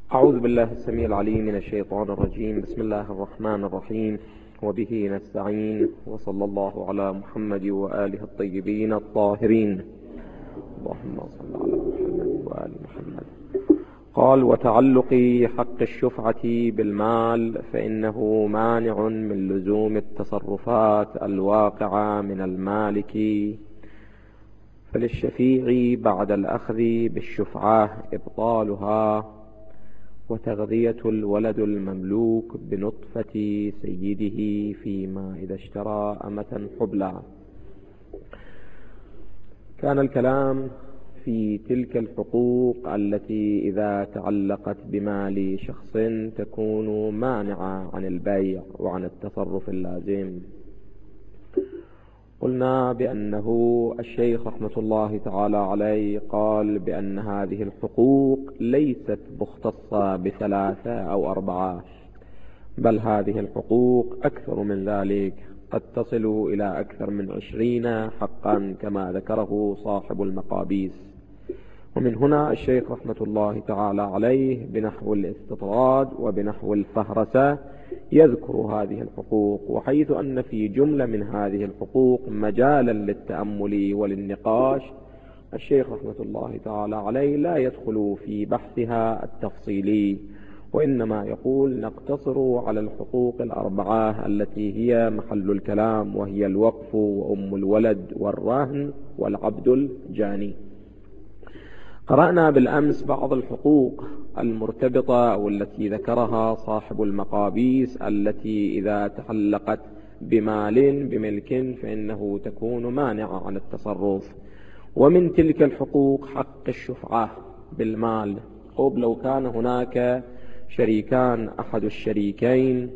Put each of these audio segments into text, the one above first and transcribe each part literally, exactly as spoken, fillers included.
أعوذ بالله السميع العليم من الشيطان الرجيم. بسم الله الرحمن الرحيم، وبه نستعين، وصلى الله على محمد وآله الطيبين الطاهرين. اللهم صل على محمد وآل محمد. قال: وتعلق حق الشفعة بالمال فإنه مانع من لزوم التصرفات الواقعة من المالك، فللشفيع بعد الأخذ بالشفعة إبطالها، وتغذية الولد المملوك بنطفة سيده فيما إذا اشترى أمة حبلى. كان الكلام في تلك الحقوق التي إذا تعلقت بمال شخص تكون مانعة عن البيع وعن التصرف اللازم. قلنا بأنه الشيخ رحمة الله تعالى عليه قال بأن هذه الحقوق ليست مختصة بثلاثة أو أربعة، بل هذه الحقوق أكثر من ذلك، قد تصل إلى أكثر من عشرين حقا كما ذكره صاحب المقابيس. ومن هنا الشيخ رحمة الله تعالى عليه بنحو الاستطراد وبنحو الفهرسة يذكر هذه الحقوق، وحيث أن في جملة من هذه الحقوق مجالا للتأمل وللنقاش، الشيخ رحمة الله تعالى عليه لا يدخل في بحثها التفصيلي، وإنما يقول نقتصر على الحقوق الأربعة التي هي محل الكلام، وهي الوقف وأم الولد والرهن والعبد الجاني. قرأنا بالأمس بعض الحقوق المرتبطة أو التي ذكرها صاحب المقابيس التي إذا تعلقت بمال بملك فإنه تكون مانعة عن التصرف. ومن تلك الحقوق حق الشفعة بالمال. طب لو كان هناك شريكان، أحد الشريكين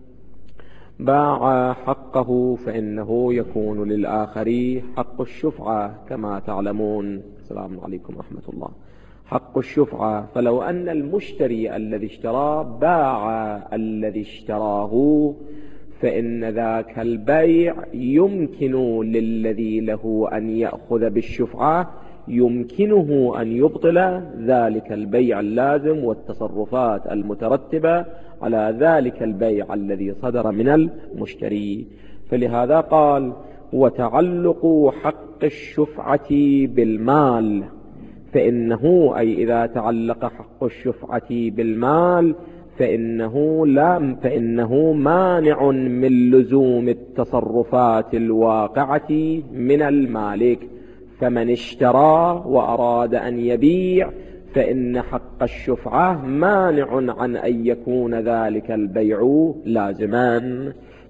باع حقه فإنه يكون للآخر حق الشفعة كما تعلمون. السلام عليكم ورحمة الله. حق الشفعة، فلو أن المشتري الذي اشترى باع الذي اشتراه فإن ذاك البيع يمكن للذي له أن يأخذ بالشفعة، يمكنه أن يبطل ذلك البيع اللازم والتصرفات المترتبة على ذلك البيع الذي صدر من المشتري. فلهذا قال: وتعلق حق الشفعة بالمال فإنه، أي إذا تعلق حق الشفعة بالمال فإنه لا فإنه مانع من لزوم التصرفات الواقعة من المالك. فمن اشترى وأراد أن يبيع فإن حق الشفعة مانع عن أن يكون ذلك البيع لازما.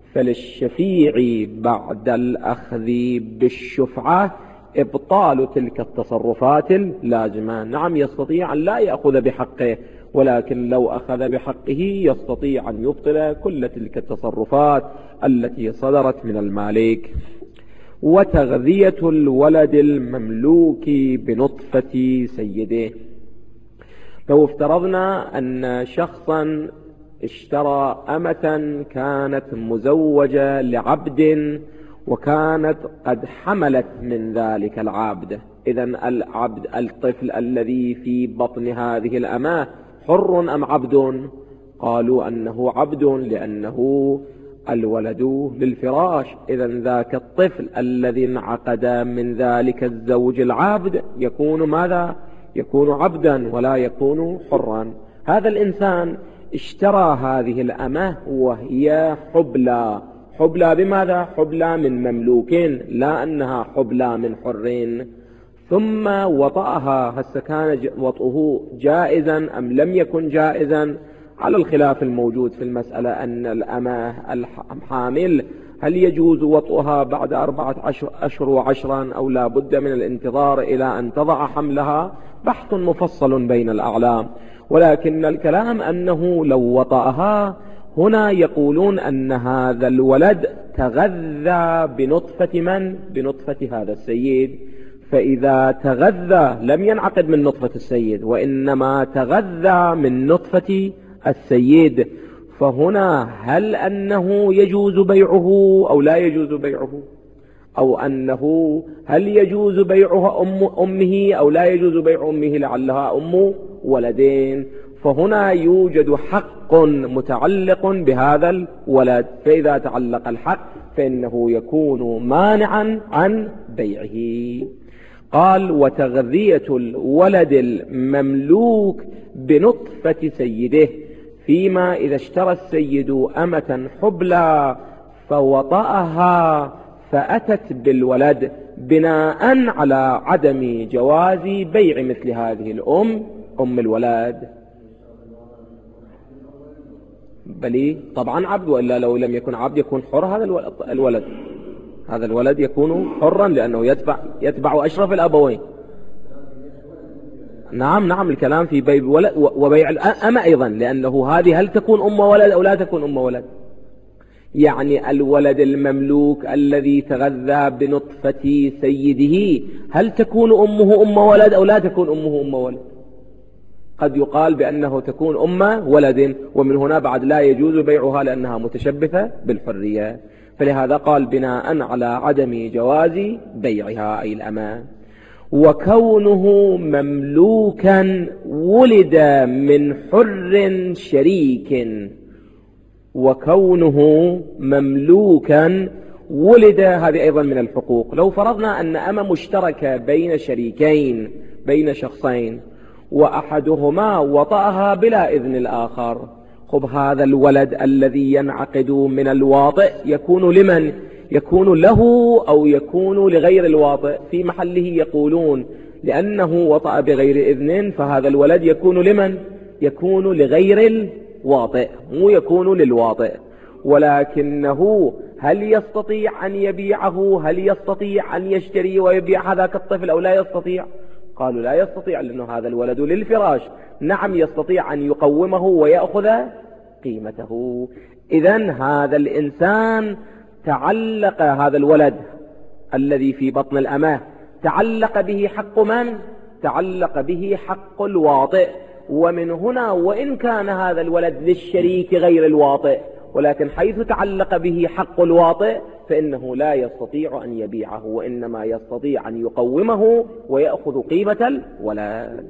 فللشفيع بعد الأخذ بالشفعة إبطال تلك التصرفات اللازمة. نعم، يستطيع أن لا يأخذ بحقه، ولكن لو أخذ بحقه يستطيع أن يبطل كل تلك التصرفات التي صدرت من المالك. وتغذية الولد المملوك بنطفة سيده. لو افترضنا أن شخصا اشترى أمة كانت مزوجة لعبد وكانت قد حملت من ذلك العبد، إذن العبد الطفل الذي في بطن هذه الأمة حر أم عبد؟ قالوا أنه عبد لأنه الولد للفراش، إذن ذاك الطفل الذي انعقد من ذلك الزوج العبد يكون ماذا؟ يكون عبدا ولا يكون حرا. هذا الإنسان اشترى هذه الأمة وهي حبلى. حبلى بماذا؟ حبلى من مملوك، لا أنها حبلى من حرين. ثم وطأها، هل كان وطئه جائزا أم لم يكن جائزا؟ على الخلاف الموجود في المسألة أن الأمة الحامل هل يجوز وطئها بعد أربعة أشهر وعشرا أو لا بد من الانتظار إلى أن تضع حملها؟ بحث مفصل بين الأعلام، ولكن الكلام أنه لو وطأها هنا يقولون أن هذا الولد تغذى بنطفة من؟ بنطفة هذا السيد. فإذا تغذى لم ينعقد من نطفة السيد، وإنما تغذى من نطفة السيد، فهنا هل أنه يجوز بيعه أو لا يجوز بيعه؟ أو أنه هل يجوز بيعها أم أمه أو لا يجوز بيع أمه لعلها أم ولدين؟ فهنا يوجد حق متعلق بهذا الولد، فإذا تعلق الحق فإنه يكون مانعا عن بيعه. قال: وتغذية الولد المملوك بنطفة سيده، فيما إذا اشترى السيد أمة حبلى فوطأها فأتت بالولد، بناء على عدم جواز بيع مثل هذه الأم أم الولد. بلي طبعا عبد، وإلا لو لم يكن عبد يكون حر هذا الولد. هذا الولد يكون حرا لأنه يتبع, يتبع أشرف الأبوين. نعم نعم الكلام في بيع ولد وبيع الأمة أيضا، لأنه هذه هل تكون أم ولد أو لا تكون أم ولد. يعني الولد المملوك الذي تغذى بنطفة سيده هل تكون أمه أم ولد أو لا تكون أمه أم ولد. قد يقال بأنه تكون أم ولد، ومن هنا بعد لا يجوز بيعها لأنها متشبثة بالحرية. فلهذا قال بناء على عدم جواز بيعها أي الأمة. وكونه مملوكا ولد من حر شريك، وكونه مملوكا ولد، هذه أيضا من الحقوق. لو فرضنا أن أمة مشتركة بين شريكين، بين شخصين، وأحدهما وطأها بلا إذن الآخر، خب هذا الولد الذي ينعقد من الواطئ يكون لمن؟ يكون له أو يكون لغير الواطئ؟ في محله يقولون لأنه وطأ بغير إذن فهذا الولد يكون لمن؟ يكون لغير الواطئ، مو يكون للواطئ. ولكنه هل يستطيع أن يبيعه؟ هل يستطيع أن يشتري ويبيع هذاك الطفل أو لا يستطيع؟ قالوا لا يستطيع، لأنه هذا الولد للفراش. نعم يستطيع أن يقومه ويأخذ قيمته. إذن هذا الإنسان تعلق، هذا الولد الذي في بطن الأمة تعلق به حق من؟ تعلق به حق الواطئ. ومن هنا وإن كان هذا الولد للشريك غير الواطئ، ولكن حيث تعلق به حق الواطئ فإنه لا يستطيع أن يبيعه، وإنما يستطيع أن يقومه ويأخذ قيمة الولد.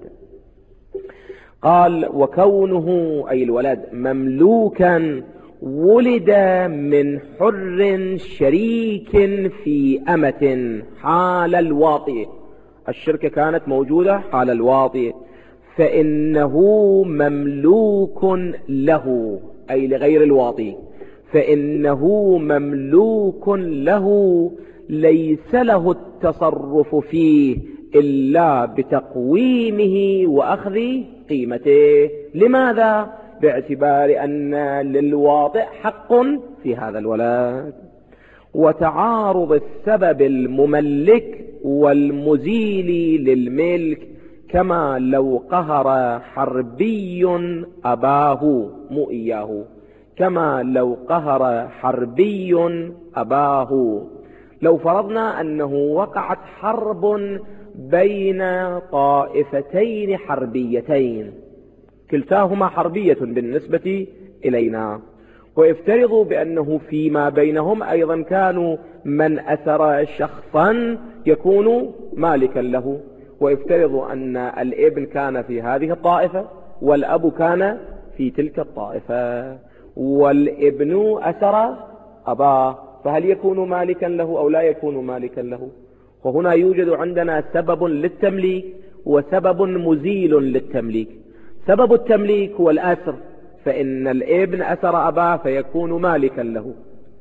قال: وكونه أي الولد مملوكا ولد من حر شريك في أمة حال الواطئ، الشركة كانت موجودة حال الواطئ، فإنه مملوك له أي لغير الواطئ، فإنه مملوك له ليس له التصرف فيه إلا بتقويمه وأخذ قيمته. لماذا؟ باعتبار أن للواطئ حق في هذا الولد. وتعارض السبب المملك والمزيل للملك، كما لو قهر حربي أباه، مو إياه، كما لو قهر حربي أباه. لو فرضنا أنه وقعت حرب بين طائفتين حربيتين، كلتاهما حربية بالنسبة إلينا، وافترضوا بأنه فيما بينهم أيضا كانوا من أثر شخصا يكون مالكا له، وافترضوا أن الابن كان في هذه الطائفة والأب كان في تلك الطائفة، والابن أثر أباه، فهل يكون مالكا له أو لا يكون مالكا له؟ وهنا يوجد عندنا سبب للتمليك وسبب مزيل للتمليك. سبب التمليك هو الأثر، فإن الابن أثر أباه فيكون مالكا له.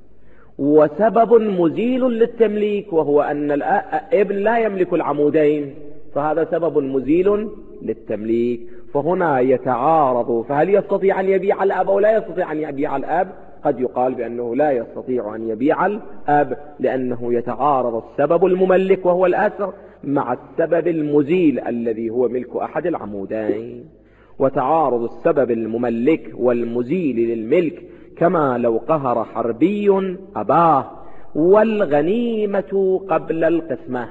وسبب مزيل للتمليك وهو أن الابن لا يملك العمودين، فهذا سبب مزيل للتمليك. فهنا يتعارض، فهل يستطيع أن يبيع الأب أو لا يستطيع أن يبيع الأب؟ قد يقال بأنه لا يستطيع أن يبيع الأب، لأنه يتعارض السبب المملك وهو الأثر مع السبب المزيل الذي هو ملك أحد العمودين. وتعارض السبب المملك والمزيل للملك كما لو قهر حربي أباه، والغنيمة قبل القسمة.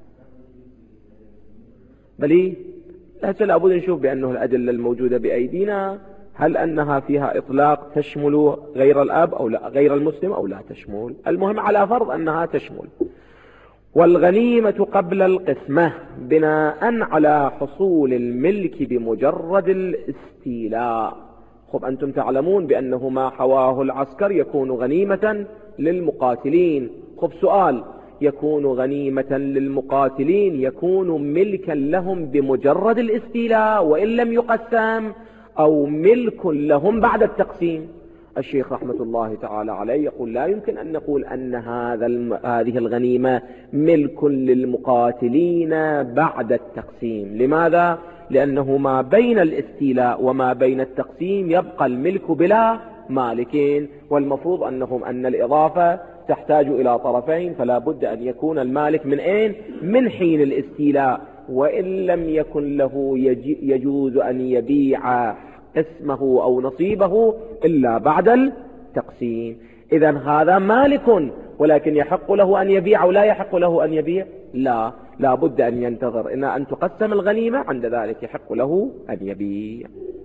بلي لهذا لابد نشوف بأنه الأدلة الموجودة بأيدينا هل أنها فيها إطلاق تشمل غير الأب أو لا، غير المسلم أو لا تشمل. المهم على فرض أنها تشمل. والغنيمة قبل القسمة بناء على حصول الملك بمجرد الاستيلاء. خب أنتم تعلمون بأنه ما حواه العسكر يكون غنيمة للمقاتلين. خب سؤال، يكون غنيمة للمقاتلين يكون ملكا لهم بمجرد الاستيلاء وإن لم يقسم، أو ملك لهم بعد التقسيم؟ الشيخ رحمة الله تعالى عليه يقول لا يمكن أن نقول أن هذا هذه الغنيمة ملك للمقاتلين بعد التقسيم. لماذا؟ لأنه ما بين الاستيلاء وما بين التقسيم يبقى الملك بلا مالكين، والمفروض أنهم أن الإضافة تحتاج إلى طرفين، فلا بد أن يكون المالك من أين؟ من حين الاستيلاء، وإن لم يكن له يجوز أن يبيع اسمه أو نصيبه إلا بعد التقسيم. إذن هذا مالك، ولكن يحق له أن يبيع ولا يحق له أن يبيع؟ لا، لا بد أن ينتظر إن أن تقسم الغنيمة، عند ذلك يحق له أن يبيع.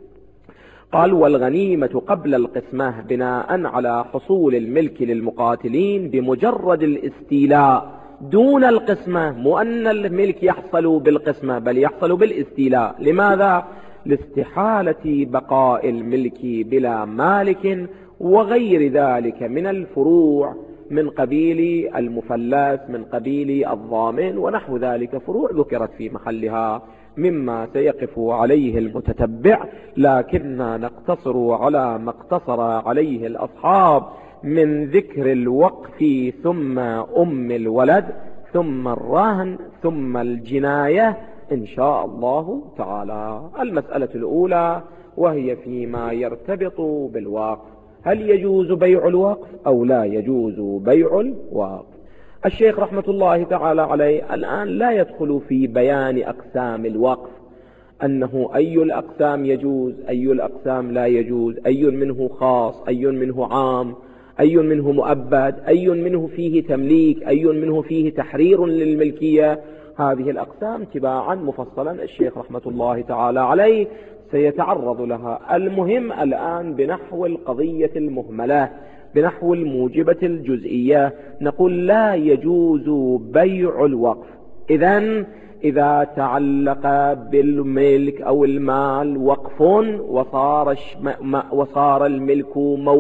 قال والغنيمة قبل القسمة بناء على حصول الملك للمقاتلين بمجرد الاستيلاء دون القسمة، مو أن الملك يحصل بالقسمة بل يحصل بالاستيلاء. لماذا؟ لاستحالة بقاء الملك بلا مالك وغير ذلك من الفروع من قبيل المفلس، من قبيل الضامن ونحو ذلك، فروع ذكرت في محلها مما سيقف عليه المتتبع، لكننا نقتصر على ما اقتصر عليه الأصحاب من ذكر الوقف ثم أم الولد ثم الرهن ثم الجناية إن شاء الله تعالى. المسألة الأولى وهي فيما يرتبط بالوقف، هل يجوز بيع الوقف أو لا يجوز بيع الوقف؟ الشيخ رحمة الله تعالى عليه الآن لا يدخل في بيان أقسام الوقف، أنه أي الأقسام يجوز أي الأقسام لا يجوز، أي منه خاص أي منه عام، أي منه مؤبد، أي منه فيه تمليك، أي منه فيه تحرير للملكية. هذه الأقسام تباعا مفصلا الشيخ رحمة الله تعالى عليه سيتعرض لها. المهم الآن بنحو القضية المهملة، بنحو الموجبة الجزئية، نقول لا يجوز بيع الوقف. إذن إذا تعلق بالملك أو المال وقف وصار, وصار الملك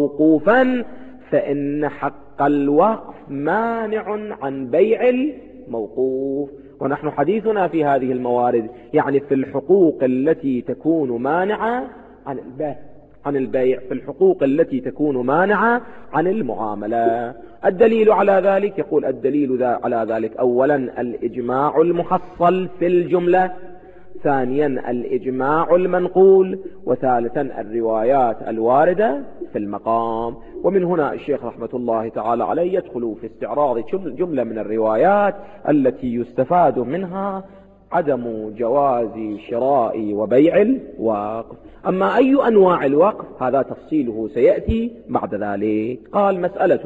موقوفا فإن حق الوقف مانع عن بيع الموقوف. ونحن حديثنا في هذه الموارد يعني في الحقوق التي تكون مانعة عن البيع عن البيع في الحقوق التي تكون مانعة عن المعاملة. الدليل على ذلك، يقول الدليل على ذلك أولا الإجماع المحصل في الجملة، ثانيا الإجماع المنقول، وثالثا الروايات الواردة في المقام. ومن هنا الشيخ رحمة الله تعالى عليه يدخل في استعراض جملة من الروايات التي يستفاد منها عدم جواز شراء وبيع الوقف. أما أي أنواع الوقف هذا تفصيله سيأتي بعد ذلك. قال مسألة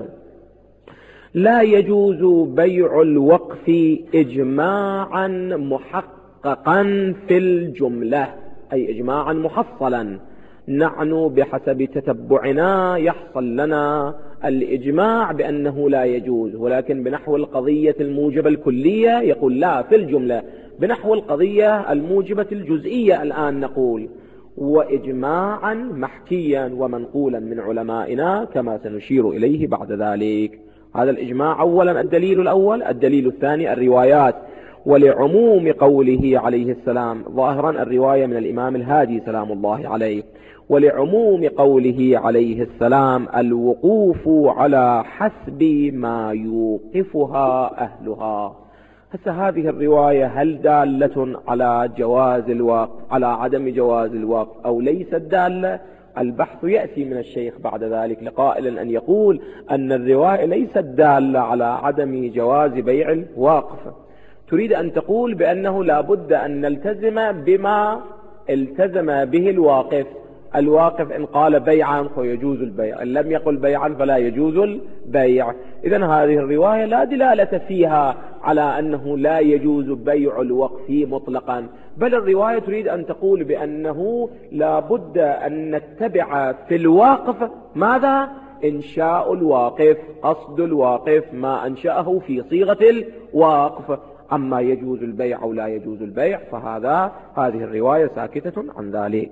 لا يجوز بيع الوقف إجماعا محققا في الجملة، أي إجماعا محصلا. نحن بحسب تتبعنا يحصل لنا الإجماع بأنه لا يجوز، ولكن بنحو القضية الموجبة الكلية يقول لا في الجملة. بنحو القضية الموجبة الجزئية الآن نقول وإجماعا محكيا ومنقولا من علمائنا كما سنشير إليه بعد ذلك. هذا الإجماع أولا الدليل الأول. الدليل الثاني الروايات، ولعموم قوله عليه السلام، ظاهرا الرواية من الإمام الهادي سلام الله عليه، ولعموم قوله عليه السلام الوقوف على حسب ما يوقفها أهلها. هسه هذه الرواية هل دالة على جواز الوقف على عدم جواز الوقف أو ليست دالة؟ البحث يأتي من الشيخ بعد ذلك لقائل أن يقول أن الرواية ليست دالة على عدم جواز بيع الوقف، تريد أن تقول بأنه لا بد أن نلتزم بما التزم به الواقف. الواقف إن قال بيعا فيجوز البيع، إن لم يقل بيعا فلا يجوز البيع. إذن هذه الرواية لا دلالة فيها على أنه لا يجوز بيع الوقف مطلقا، بل الرواية تريد أن تقول بأنه لا بد أن نتبع في الوقف ماذا؟ إنشاء الواقف، قصد الواقف ما أنشأه في صيغة الوقف. أما يجوز البيع أو لا يجوز البيع فهذا هذه الرواية ساكتة عن ذلك.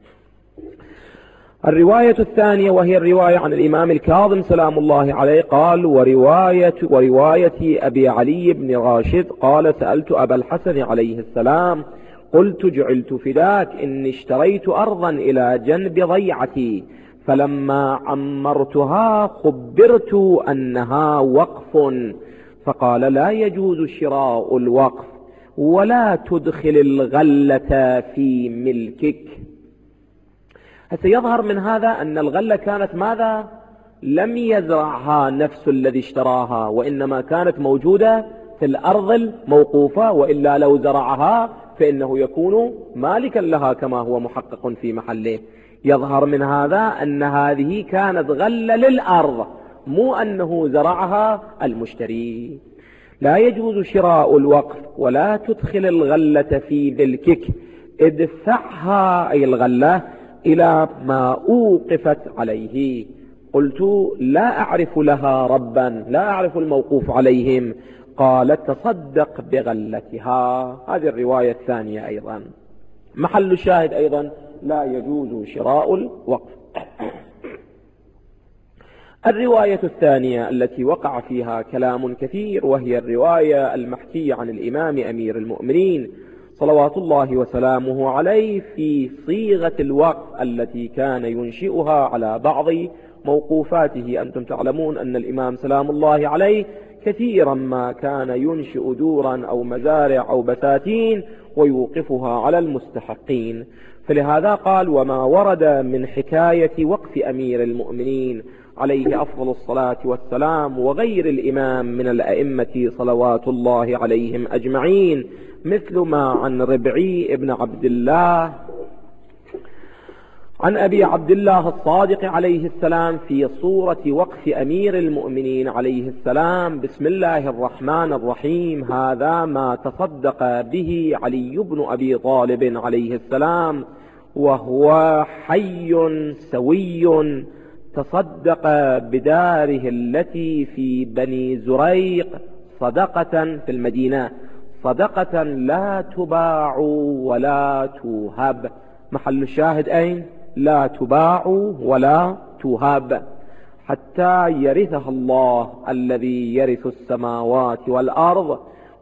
الرواية الثانية وهي الرواية عن الإمام الكاظم سلام الله عليه قال: ورواية, ورواية أبي علي بن راشد قال: سألت أبا الحسن عليه السلام قلت: جعلت فداك إني اشتريت أرضا إلى جنب ضيعتي، فلما عمرتها خبرت أنها وقف، فقال: لا يجوز شراء الوقف ولا تدخل الغلة في ملكك. سيظهر من هذا أن الغلة كانت ماذا؟ لم يزرعها نفس الذي اشتراها، وإنما كانت موجودة في الأرض الموقوفة، وإلا لو زرعها فإنه يكون مالكا لها كما هو محقق في محله. يظهر من هذا أن هذه كانت غلة للأرض، مو أنه زرعها المشتري. لا يجوز شراء الوقف ولا تدخل الغلة في ملكك، ادفعها أي الغلة إلى ما أوقفت عليه. قلت: لا أعرف لها ربا، لا أعرف الموقوف عليهم. قال: تصدق بغلتها. هذه الرواية الثانية أيضا. محل الشاهد أيضا لا يجوز شراء الوقف. الرواية الثانية التي وقع فيها كلام كثير وهي الرواية المحكية عن الإمام أمير المؤمنين صلوات الله وسلامه عليه في صيغة الوقف التي كان ينشئها على بعض موقوفاته. أنتم تعلمون أن الإمام سلام الله عليه كثيرا ما كان ينشئ دورا أو مزارع أو بساتين ويوقفها على المستحقين، فلهذا قال: وما ورد من حكاية وقف أمير المؤمنين عليه أفضل الصلاة والسلام وغير الإمام من الأئمة صلوات الله عليهم أجمعين، مثل ما عن ربعي ابن عبد الله عن أبي عبد الله الصادق عليه السلام في صورة وقف أمير المؤمنين عليه السلام: بسم الله الرحمن الرحيم، هذا ما تصدق به علي بن أبي طالب عليه السلام وهو حي سوي، تصدق بداره التي في بني زريق صدقة في المدينة، صدقة لا تباع ولا توهب. محل الشاهد أين؟ لا تباع ولا توهب، حتى يرثها الله الذي يرث السماوات والأرض.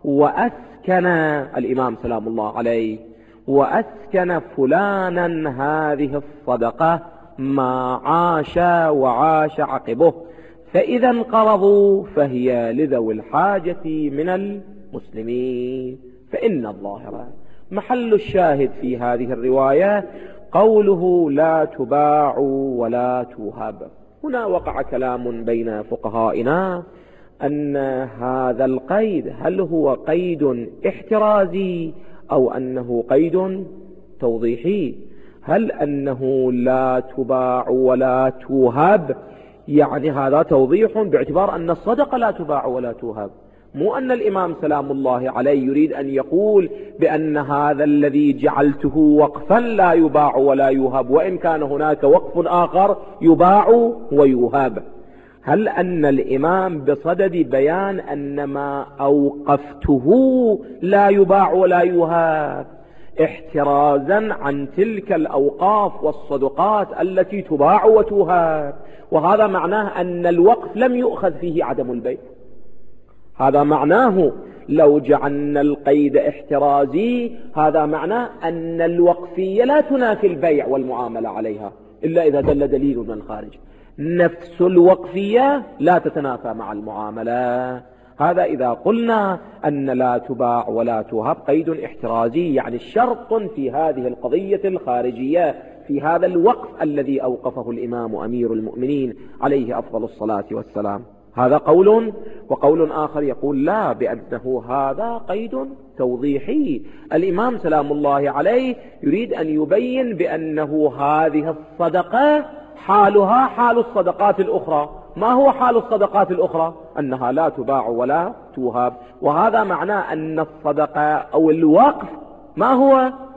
وأسكن الإمام سلام الله عليه وأسكن فلانا هذه الصدقة ما عاش وعاش عقبه، فإذا انقرضوا فهي لذوي الحاجة من المسلمين. فإن الظاهر محل الشاهد في هذه الرواية قوله لا تباع ولا توهب. هنا وقع كلام بين فقهائنا أن هذا القيد هل هو قيد احترازي أو أنه قيد توضيحي. هل أنه لا تباع ولا توهب يعني هذا توضيح باعتبار أن الصدقة لا تباع ولا توهب، مو أن الإمام سلام الله عليه يريد أن يقول بأن هذا الذي جعلته وقفا لا يباع ولا يوهب، وإن كان هناك وقف آخر يباع ويوهب. هل أن الإمام بصدد بيان أن ما أوقفته لا يباع ولا يوهب احترازا عن تلك الأوقاف والصدقات التي تباع وتوهب، وهذا معناه أن الوقف لم يؤخذ فيه عدم البيع. هذا معناه لو جعلنا القيد احترازي هذا معناه أن الوقفية لا تنافي البيع والمعاملة عليها إلا إذا دل دليل من الخارج. نفس الوقفية لا تتنافى مع المعاملة. هذا إذا قلنا أن لا تباع ولا توهب قيد احترازي، يعني شرط في هذه القضية الخارجية في هذا الوقف الذي أوقفه الإمام أمير المؤمنين عليه أفضل الصلاة والسلام. هذا قول، وقول آخر يقول لا، بأنه هذا قيد توضيحي. الإمام سلام الله عليه يريد أن يبين بأنه هذه الصدقة حالها حال الصدقات الأخرى. ما هو حال الصدقات الأخرى؟ أنها لا تباع ولا توهب، وهذا معناه أن الصدقة أو الوقف ما هو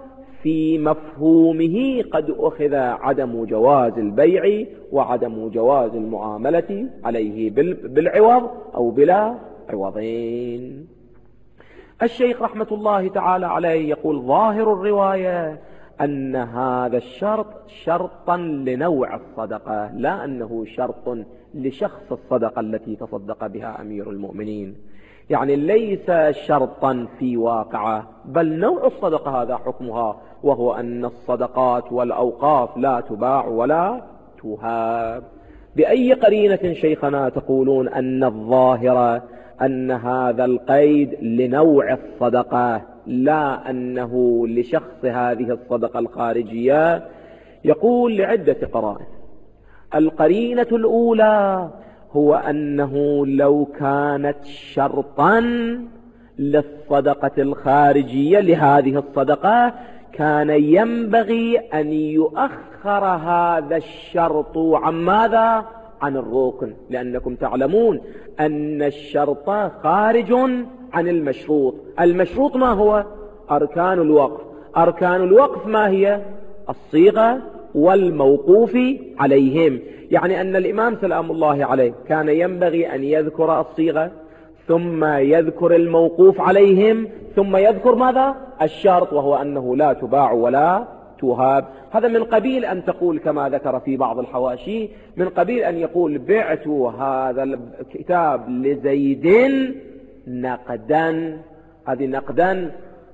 في مفهومه قد أخذ عدم جواز البيع وعدم جواز المعاملة عليه بالعوض أو بلا عوضين. الشيخ رحمة الله تعالى عليه يقول ظاهر الرواية أن هذا الشرط شرطا لنوع الصدقة، لا أنه شرط لشخص الصدقة التي تصدق بها أمير المؤمنين، يعني ليس شرطا في واقعه، بل نوع الصدقة هذا حكمها، وهو أن الصدقات والأوقاف لا تباع ولا تهاب. بأي قرينة شيخنا تقولون أن الظاهرة أن هذا القيد لنوع الصدقة لا أنه لشخص هذه الصدقة الخارجية؟ يقول لعدة قرائن. القرينة الأولى هو أنه لو كانت شرطا للصدقة الخارجية لهذه الصدقة كان ينبغي أن يؤخر هذا الشرط عن ماذا؟ عن الركن، لأنكم تعلمون أن الشرط خارج عن المشروط. المشروط ما هو؟ أركان الوقف. أركان الوقف ما هي؟ الصيغة والموقوف عليهم، يعني أن الإمام سلام الله عليه كان ينبغي أن يذكر الصيغة ثم يذكر الموقوف عليهم ثم يذكر ماذا؟ الشرط، وهو أنه لا تباع ولا تهاب. هذا من قبيل أن تقول كما ذكر في بعض الحواشي، من قبيل أن يقول بعت هذا الكتاب لزيد نقدا. هذه نقدا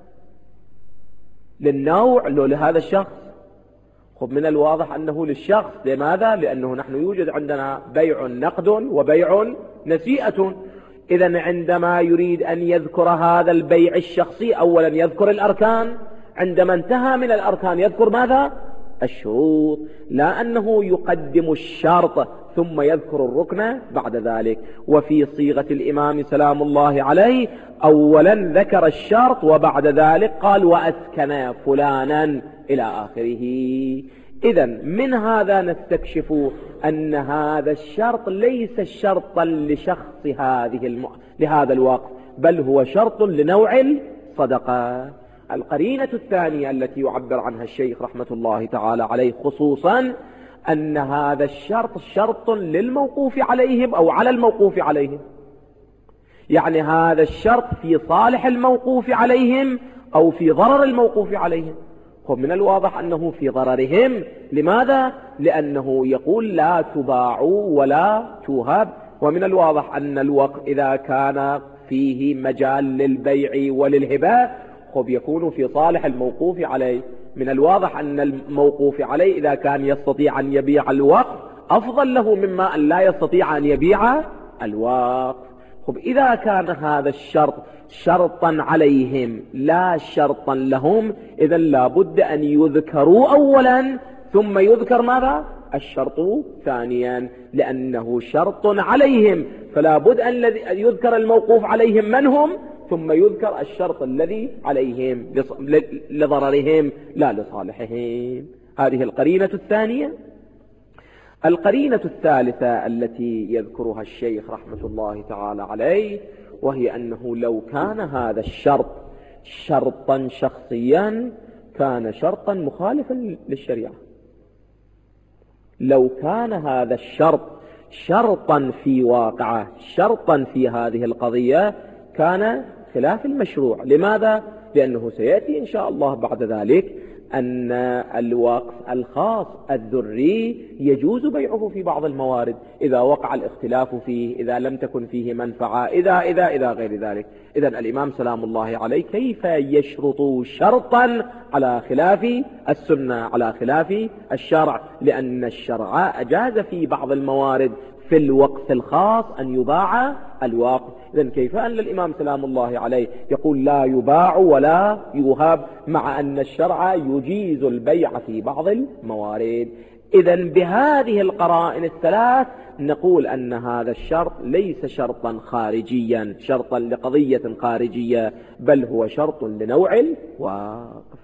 للنوع لو لهذا الشخص؟ خب من الواضح أنه للشخص. لماذا؟ لأنه نحن يوجد عندنا بيع نقد وبيع نسيئة. إذن عندما يريد أن يذكر هذا البيع الشخصي أولا يذكر الأركان، عندما انتهى من الأركان يذكر ماذا؟ الشروط، لا أنه يقدم الشرط ثم يذكر الركن بعد ذلك. وفي صيغة الإمام سلام الله عليه أولا ذكر الشرط وبعد ذلك قال وأسكن فلانا إلى آخره. إذن من هذا نستكشف أن هذا الشرط ليس شرطا لشخص هذه الم... لهذا الوقت، بل هو شرط لنوع الصدقة. القرينة الثانية التي يعبر عنها الشيخ رحمة الله تعالى عليه خصوصا أن هذا الشرط شرط للموقوف عليهم أو على الموقوف عليهم، يعني هذا الشرط في صالح الموقوف عليهم أو في ضرر الموقوف عليهم. ومن الواضح أنه في ضررهم. لماذا؟ لأنه يقول لا تباع ولا توهب. ومن الواضح أن الوقف إذا كان فيه مجال للبيع وللهبة خب يكون في صالح الموقوف عليه. من الواضح أن الموقوف عليه إذا كان يستطيع أن يبيع الوقف أفضل له مما أن لا يستطيع أن يبيع الوقف. خب إذا كان هذا الشرط شرطا عليهم لا شرطا لهم، إذن لابد أن يذكروا أولا ثم يذكر ماذا؟ الشرط ثانيا، لأنه شرط عليهم فلا بد أن يذكر الموقوف عليهم من هم ثم يذكر الشرط الذي عليهم لضررهم لا لصالحهم. هذه القرينة الثانية. القرينة الثالثة التي يذكرها الشيخ رحمة الله تعالى عليه وهي أنه لو كان هذا الشرط شرطا شخصيا كان شرطا مخالفا للشريعة. لو كان هذا الشرط شرطا في واقعه شرطا في هذه القضية كان خلاف المشروع. لماذا؟ لأنه سيأتي إن شاء الله بعد ذلك أن الوقف الخاص الذري يجوز بيعه في بعض الموارد إذا وقع الاختلاف فيه، إذا لم تكن فيه منفعة، إذا إذا إذا غير ذلك. إذن الإمام سلام الله عليه كيف يشرط شرطا على خلاف السنة على خلاف الشرع؟ لأن الشرع أجاز في بعض الموارد في الوقف الخاص أن يباع الوقف. إذن كيف أن الإمام سلام الله عليه يقول لا يباع ولا يوهب مع أن الشرع يجيز البيع في بعض الموارد؟ إذن بهذه القرائن الثلاث نقول أن هذا الشرط ليس شرطا خارجيا شرطا لقضية خارجية، بل هو شرط لنوع الوقف.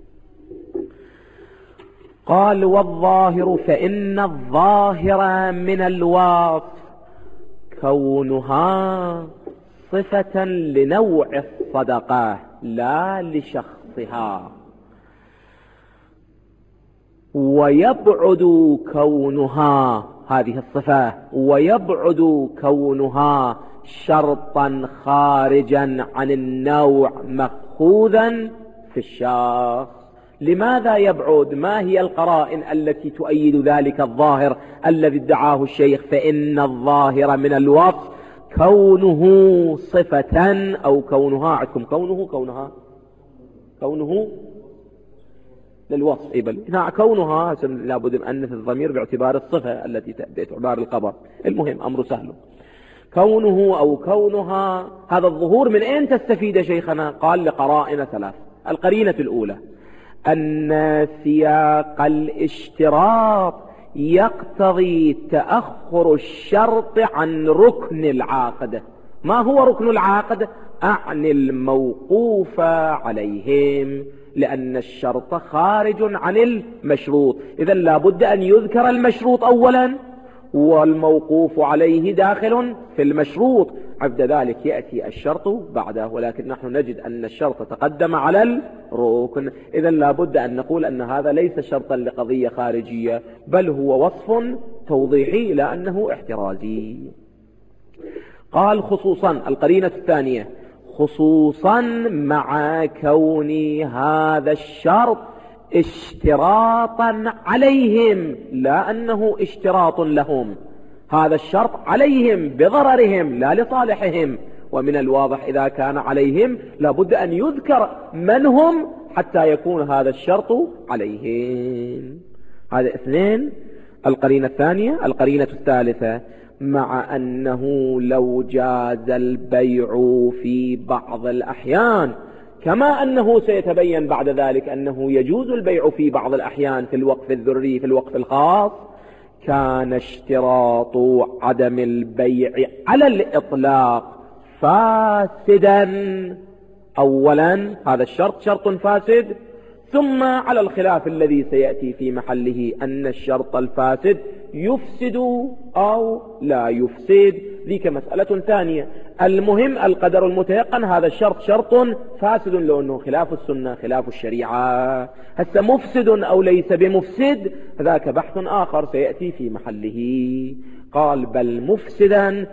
قال والظاهر فإن الظاهر من الوقف كونها صفة لنوع الصدقة لا لشخصها. ويبعد كونها هذه الصفة ويبعد كونها شرطا خارجا عن النوع مأخوذا في الشخص. لماذا يبعد؟ ما هي القرائن التي تؤيد ذلك الظاهر الذي ادعاه الشيخ؟ فإن الظاهر من الوصف كونه صفة أو كونها عندكم كونه كونها كونه للوصف إبل هنا كونها لابد من أنث الضمير باعتبار الصفة التي باعتبار الخبر. المهم أمر سهل. كونه أو كونها هذا الظهور من أين تستفيد شيخنا؟ قال لقرائن ثلاث. القرينة الأولى أن سياق الاشتراط يقتضي تأخر الشرط عن ركن العاقد. ما هو ركن العاقد؟ أعني الموقوف عليهم، لأن الشرط خارج عن المشروط، إذا لابد أن يذكر المشروط أولا والموقوف عليه داخل في المشروط، عبد ذلك يأتي الشرط بعده، ولكن نحن نجد أن الشرط تقدم على الركن، إذا لابد أن نقول أن هذا ليس شرطا لقضية خارجية بل هو وصف توضيحي لأنه احترازي. قال خصوصا القرينة الثانية خصوصا مع كون هذا الشرط اشتراطا عليهم لا أنه اشتراط لهم، هذا الشرط عليهم بضررهم لا لصالحهم، ومن الواضح إذا كان عليهم لابد أن يذكر من هم حتى يكون هذا الشرط عليهم. هذا اثنين. القرينة الثانية. القرينة الثالثة مع أنه لو جاز البيع في بعض الأحيان كما أنه سيتبين بعد ذلك أنه يجوز البيع في بعض الأحيان في الوقف الذري في الوقف الخاص، كان اشتراط عدم البيع على الإطلاق فاسدا. أولا هذا الشرط شرط فاسد، ثم على الخلاف الذي سيأتي في محله أن الشرط الفاسد يفسد أو لا يفسد، ذيك مسألة ثانية. المهم القدر المتيقن هذا الشرط شرط فاسد لأنه خلاف السنة خلاف الشريعة. هسه مفسد أو ليس بمفسد ذاك بحث آخر سيأتي في محله. قال بل مفسدا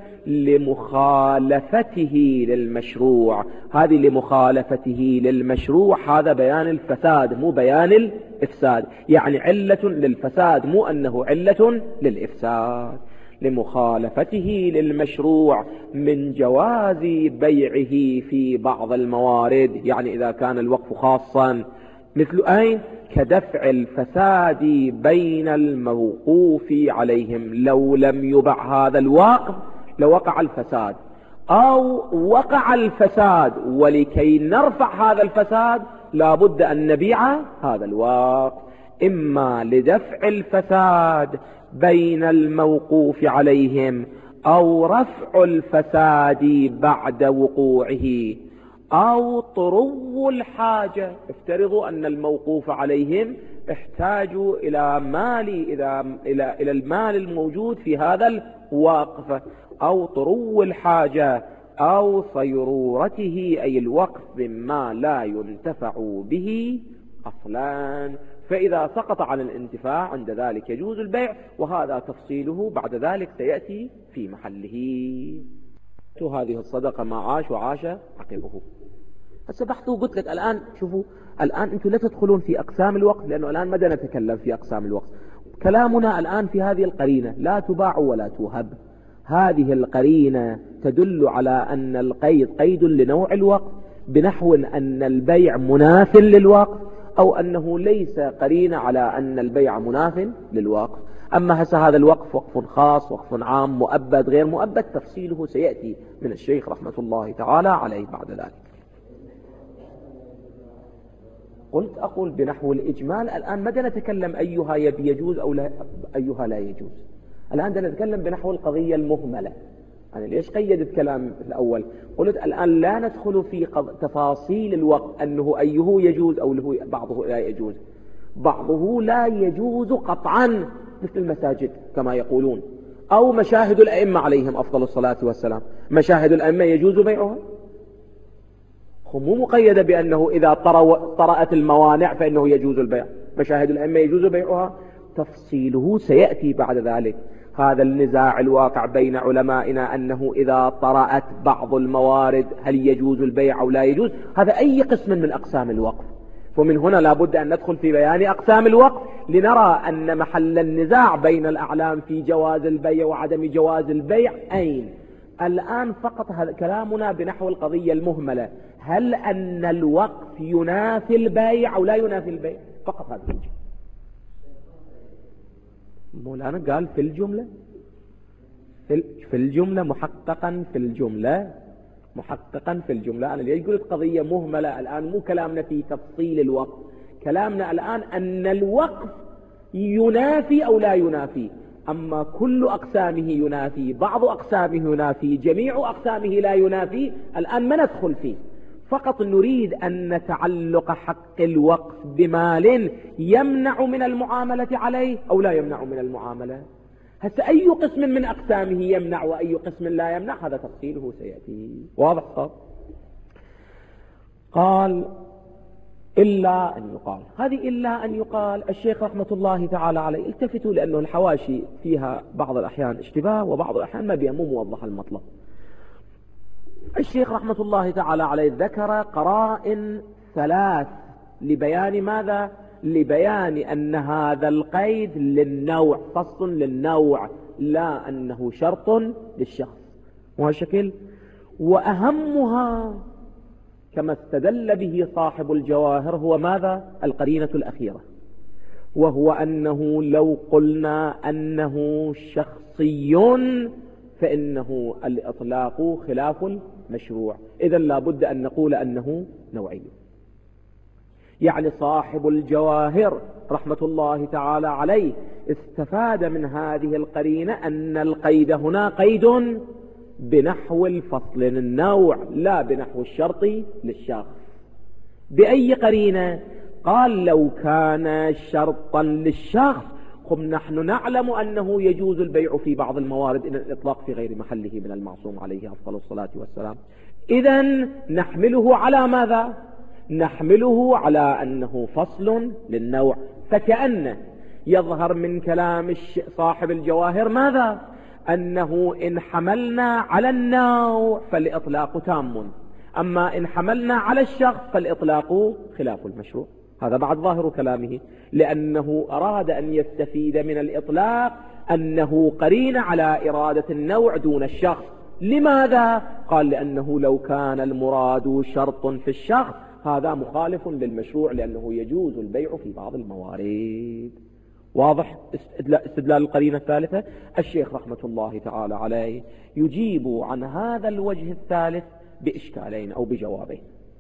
لمخالفته للمشروع. هذه لمخالفته للمشروع هذا بيان الفساد مو بيان الإفساد، يعني علة للفساد مو أنه علة للإفساد. لمخالفته للمشروع من جواز بيعه في بعض الموارد، يعني إذا كان الوقف خاصا مثل أين كدفع الفساد بين الموقوف عليهم. لو لم يبع هذا الوقف لوقع الفساد، أو وقع الفساد ولكي نرفع هذا الفساد لابد أن نبيع هذا الوقف، إما لدفع الفساد بين الموقوف عليهم أو رفع الفساد بعد وقوعه أو طرو الحاجة. افترضوا أن الموقوف عليهم احتاجوا إلى مال إلى, إلى, إلى المال الموجود في هذا الوقف، أو طرو الحاجة أو صيرورته أي الوقف مما لا ينتفع به أصلا، فإذا سقط عن الانتفاع عند ذلك يجوز البيع، وهذا تفصيله بعد ذلك سيأتي في محله. هذه الصدقة ما عاش وعاش عقبه. هسه بحثوا قلت لك الآن شوفوا الآن أنتم لا تدخلون في أقسام الوقت لأنه الآن ماذا نتكلم في أقسام الوقت. كلامنا الآن في هذه القرينة لا تباع ولا توهب. هذه القرينة تدل على أن القيد قيد لنوع الوقت بنحو أن البيع مناف للوقت، أو أنه ليس قرينة على أن البيع مناف للوقف. أما هسه هذا الوقف وقف خاص وقف عام مؤبد غير مؤبد تفصيله سيأتي من الشيخ رحمة الله تعالى عليه بعد ذلك. قلت أقول بنحو الإجمال الآن ماذا نتكلم أيها يجوز أو لا أيها لا يجوز. الآن نتكلم بنحو القضية المهملة. أنا ليش قيدت كلام الأول؟ قلت الآن لا ندخل في تفاصيل الوقت أنه أيه يجوز أو له بعضه لا يجوز. بعضه لا يجوز قطعا مثل المساجد كما يقولون، أو مشاهد الأئمة عليهم أفضل الصلاة والسلام. مشاهد الأئمة يجوز بيعها، مو مقيدة بأنه إذا طرأت الموانع فإنه يجوز البيع. مشاهد الأئمة يجوز بيعها؟ تفصيله سيأتي بعد ذلك. هذا النزاع الواقع بين علمائنا أنه إذا طرأت بعض الموارد هل يجوز البيع أو لا يجوز، هذا أي قسم من أقسام الوقف. ومن هنا لابد أن ندخل في بيان أقسام الوقف لنرى أن محل النزاع بين الأعلام في جواز البيع وعدم جواز البيع أين. الآن فقط هذا كلامنا بنحو القضية المهملة، هل أن الوقف ينافي البيع أو لا ينافي البيع؟ فقط هذا الوجه. مولانا قال في الجملة، في الجملة محققا في الجملة محققا في الجملة. أنا ليش قلت قضية مهملة الآن؟ مو كلامنا في تفصيل الوقف، كلامنا الآن أن الوقف ينافي أو لا ينافي. أما كل أقسامه ينافي، بعض أقسامه ينافي، جميع أقسامه لا ينافي، الآن ما ندخل فيه. فقط نريد أن نتعلق حق الوقف بمال يمنع من المعاملة عليه أو لا يمنع من المعاملة. هسه أي قسم من أقسامه يمنع وأي قسم لا يمنع، هذا تفصيله سيأتي. واضح صار؟ قال إلا أن يقال، هذه إلا أن يقال. الشيخ رحمة الله تعالى عليه، التفتوا لأنه الحواشي فيها بعض الأحيان اشتباه وبعض الأحيان ما بيها مو موضح المطلب. الشيخ رحمة الله تعالى عليه ذكر قرائن ثلاث لبيان ماذا؟ لبيان أن هذا القيد للنوع، فصل للنوع، لا أنه شرط للشخص. وهالشكل وأهمها كما استدل به صاحب الجواهر هو ماذا؟ القرينة الأخيرة، وهو أنه لو قلنا أنه شخصي فإنه الإطلاق خلاف المشروع، إذن لابد أن نقول أنه نوعي. يعني صاحب الجواهر رحمة الله تعالى عليه استفاد من هذه القرينة أن القيد هنا قيد بنحو الفصل النوع لا بنحو الشرط للشخص. بأي قرينة؟ قال لو كان شرطا للشخص خب نحن نعلم أنه يجوز البيع في بعض الموارد إن الإطلاق في غير محله من المعصوم عليه أفضل الصلاة والسلام. إذن نحمله على ماذا؟ نحمله على أنه فصل للنوع. فكأنه يظهر من كلام صاحب الجواهر ماذا؟ أنه إن حملنا على النوع فالإطلاق تام، أما إن حملنا على الشخص فالإطلاق خلاف المشروع. هذا بعد ظاهر كلامه، لأنه أراد أن يستفيد من الإطلاق أنه قرين على إرادة النوع دون الشخص. لماذا؟ قال لأنه لو كان المراد شرط في الشخص هذا مخالف للمشروع، لأنه يجوز البيع في بعض الموارد. واضح استدلال القرينة الثالثة؟ الشيخ رحمة الله تعالى عليه يجيب عن هذا الوجه الثالث بإشكالين أو بجوابين.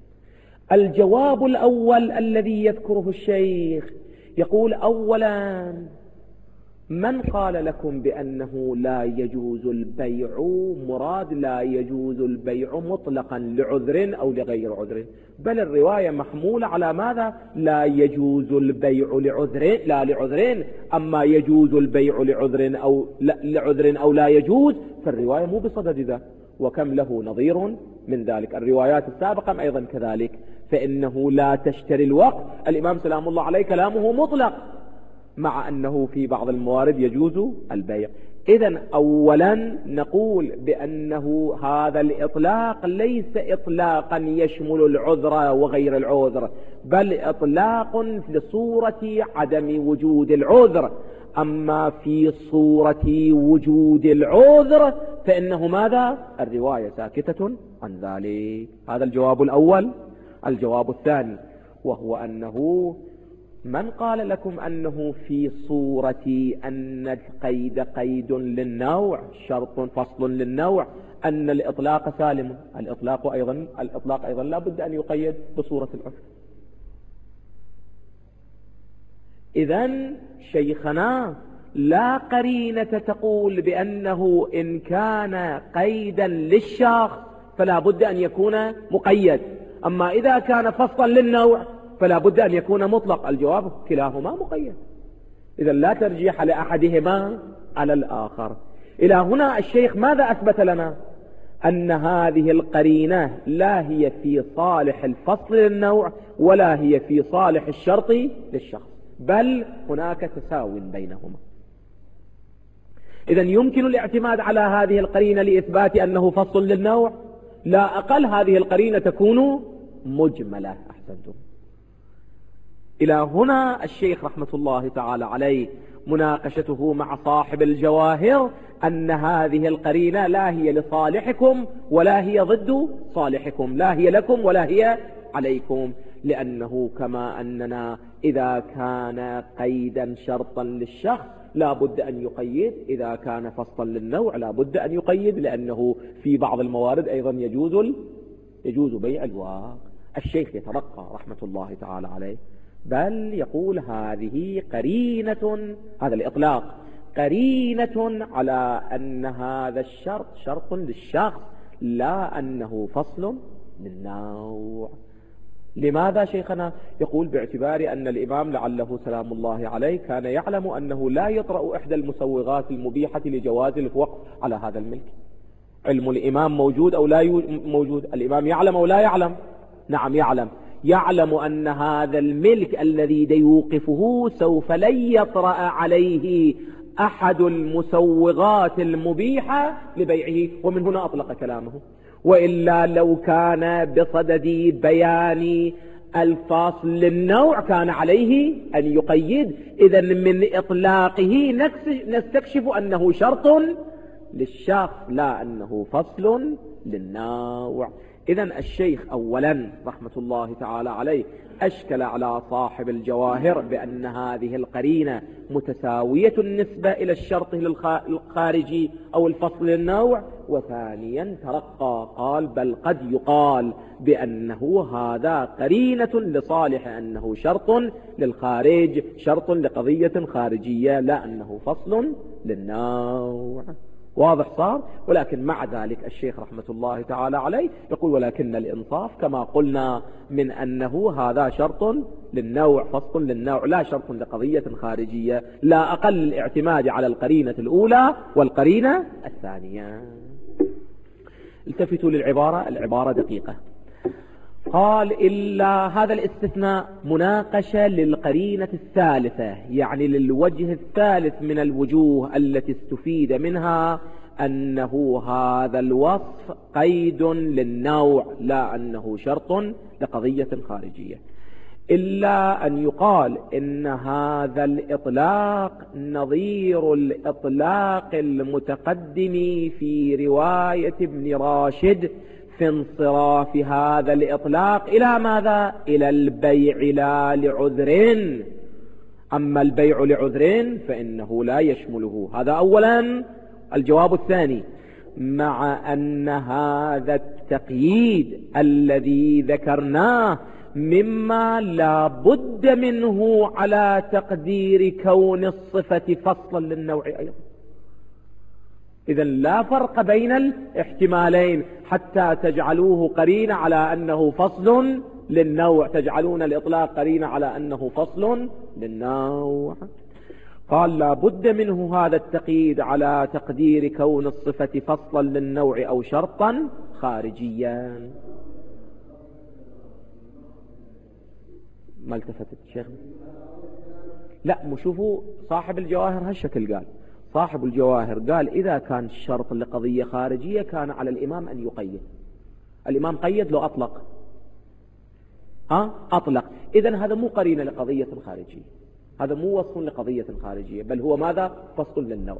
الجواب الأول الذي يذكره الشيخ يقول: أولا، من قال لكم بأنه لا يجوز البيع مراد لا يجوز البيع مطلقا لعذر أو لغير عذر، بل الرواية محمولة على ماذا؟ لا يجوز البيع لعذر لا لعذر، أما يجوز البيع لعذر أو لا لعذر أو لا يجوز فالرواية مو بصدد ذا، وكم له نظير من ذلك. الروايات السابقة أيضا كذلك، فإنه لا تشتري الوقت. الإمام سلام الله عليه كلامه مطلق مع أنه في بعض الموارد يجوز البيع. إذن أولا نقول بأنه هذا الإطلاق ليس إطلاقا يشمل العذر وغير العذر، بل إطلاق لصورة عدم وجود العذر. أما في صورة وجود العذر فإنه ماذا؟ الرواية ساكتة عن ذلك. هذا الجواب الأول. الجواب الثاني وهو أنه من قال لكم أنه في صورة أن القيد قيد للنوع شرط فصل للنوع أن الإطلاق سالم؟ الإطلاق أيضا الإطلاق أيضا لا بد أن يقيد بصورة العذر. إذن شيخنا لا قرينة تقول بأنه إن كان قيدا للشخص فلا بد أن يكون مقيد، أما إذا كان فصلا للنوع فلا بد أن يكون مطلق. الجواب كلاهما مقيد. إذا لا ترجيح لأحدهما على الآخر. إلى هنا الشيخ ماذا أثبت لنا؟ أن هذه القرينة لا هي في صالح الفصل للنوع ولا هي في صالح الشرط للشخص. بل هناك تساوي بينهما. إذن يمكن الاعتماد على هذه القرينة لإثبات أنه فصل للنوع، لا أقل هذه القرينة تكون مجملة. أحسنتم. إلى هنا الشيخ رحمة الله تعالى عليه مناقشته مع صاحب الجواهر أن هذه القرينة لا هي لصالحكم ولا هي ضد صالحكم، لا هي لكم ولا هي عليكم، لأنه كما أننا إذا كان قيدا شرطا للشخص لا بد أن يقيد، إذا كان فصلا للنوع لا بد أن يقيد، لأنه في بعض الموارد أيضا يجوز يجوز بيع الواق. الشيخ يترقى رحمة الله تعالى عليه، بل يقول هذه قرينة، هذا الإطلاق قرينة على أن هذا الشرط شرط للشخص لا أنه فصل للنوع. لماذا شيخنا؟ يقول باعتبار أن الإمام لعله سلام الله عليه كان يعلم أنه لا يطرأ إحدى المسوغات المبيحة لجواز الوقف على هذا الملك. علم الإمام موجود أو لا موجود؟ الإمام يعلم أو لا يعلم؟ نعم يعلم. يعلم أن هذا الملك الذي يوقفه سوف لن يطرأ عليه أحد المسوغات المبيحة لبيعه، ومن هنا أطلق كلامه. وإلا لو كان بصدد بيان الفاصل للنوع كان عليه أن يقيد. إذن من إطلاقه نستكشف أنه شرط للشخص لا أنه فصل للنوع. إذن الشيخ أولا رحمة الله تعالى عليه أشكل على صاحب الجواهر بأن هذه القرينة متساوية النسبة إلى الشرط الخارجي أو الفصل للنوع. وثانيا ترقى قال بل قد يقال بأنه هذا قرينة لصالح أنه شرط للخارج، شرط لقضية خارجية لا أنه فصل للنوع. واضح صار؟ ولكن مع ذلك الشيخ رحمة الله تعالى عليه يقول ولكن الإنصاف كما قلنا من أنه هذا شرط للنوع فصل للنوع لا شرط لقضية خارجية، لا أقل الاعتماد على القرينة الأولى والقرينة الثانية. التفتوا للعبارة، العبارة دقيقة. قال إلا هذا الاستثناء مناقشة للقرينة الثالثة، يعني للوجه الثالث من الوجوه التي استفيد منها أنه هذا الوصف قيد للنوع لا أنه شرط لقضية خارجية. إلا أن يقال إن هذا الإطلاق نظير الإطلاق المتقدم في رواية ابن راشد في انصراف هذا الإطلاق إلى ماذا؟ إلى البيع لا لعذر. أما البيع لعذر فإنه لا يشمله. هذا أولا. الجواب الثاني مع أن هذا التقييد الذي ذكرناه مما لا بد منه على تقدير كون الصفة فصلا للنوع أيضا. إذن لا فرق بين الاحتمالين حتى تجعلوه قرينة على أنه فصل للنوع، تجعلون الإطلاق قرينة على أنه فصل للنوع. قال لا بد منه هذا التقييد على تقدير كون الصفة فصلا للنوع أو شرطا خارجيا. ما التفتت شيخ؟ لا مشوفوا صاحب الجواهر هالشكل قال. صاحب الجواهر قال إذا كان الشرط لقضية خارجية كان على الإمام أن يقيد. الإمام قيد لو أطلق ها أطلق. إذن هذا مو قرينة لقضية خارجية، هذا مو وصف لقضية خارجية، بل هو ماذا؟ فصل للنوع.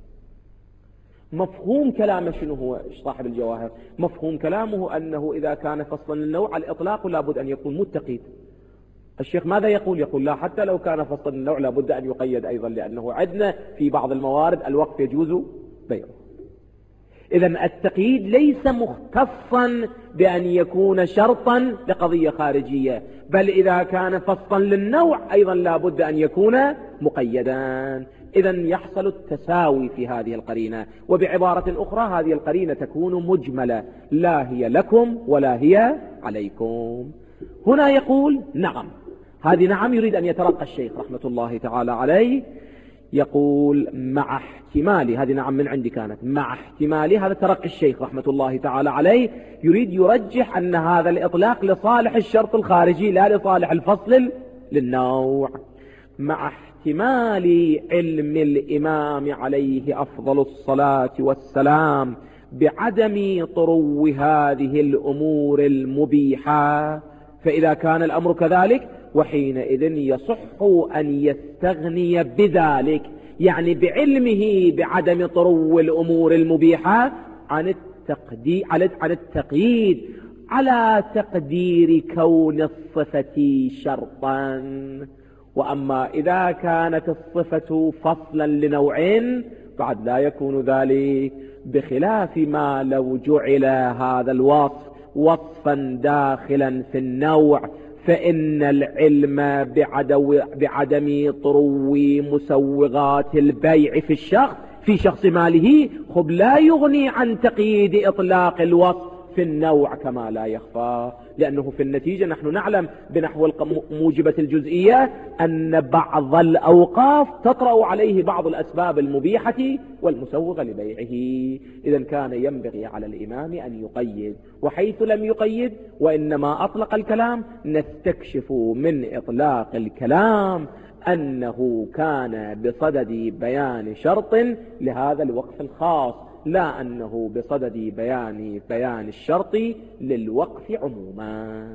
مفهوم كلامه شنو هو صاحب الجواهر؟ مفهوم كلامه أنه إذا كان فصلا للنوع الإطلاق لابد أن يكون متقيد. الشيخ ماذا يقول؟ يقول لا حتى لو كان فصل النوع لابد أن يقيد أيضا، لأنه عندنا في بعض الموارد الوقف يجوز بيعه. إذن التقييد ليس مختصا بأن يكون شرطا لقضية خارجية، بل إذا كان فصلا للنوع أيضا لابد أن يكون مقيدا. إذن يحصل التساوي في هذه القرينة. وبعبارة أخرى هذه القرينة تكون مجملة لا هي لكم ولا هي عليكم. هنا يقول نعم، هذه نعم يريد أن يترقى الشيخ رحمة الله تعالى عليه، يقول مع احتمالي، هذه نعم من عندي كانت، مع احتمالي، هذا ترقي الشيخ رحمة الله تعالى عليه، يريد يرجح أن هذا الإطلاق لصالح الشرط الخارجي لا لصالح الفصل للنوع. مع احتمال علم الإمام عليه أفضل الصلاة والسلام بعدم طرو هذه الأمور المبيحة، فإذا كان الأمر كذلك وحينئذ يصح أن يستغني بذلك، يعني بعلمه بعدم طرو الأمور المبيحة عن التقدير عن التقييد على تقدير كون الصفة شرطا. وأما إذا كانت الصفة فصلا لنوعين بعد لا يكون ذلك، بخلاف ما لو جعل هذا الوصف وصفا داخلا في النوع، فإن العلم بعدو بعدم طرو مسوغات البيع في الشخص في شخص ماله خب لا يغني عن تقييد إطلاق الوصف في النوع كما لا يخفى، لأنه في النتيجة نحن نعلم بنحو موجبة الجزئية أن بعض الأوقاف تطرأ عليه بعض الأسباب المبيحة والمسوغة لبيعه. إذن كان ينبغي على الإمام أن يقيد، وحيث لم يقيد وإنما أطلق الكلام نستكشف من إطلاق الكلام أنه كان بصدد بيان شرط لهذا الوقف الخاص، لا أنه بصدد بيان بيان الشرط للوقف عموما.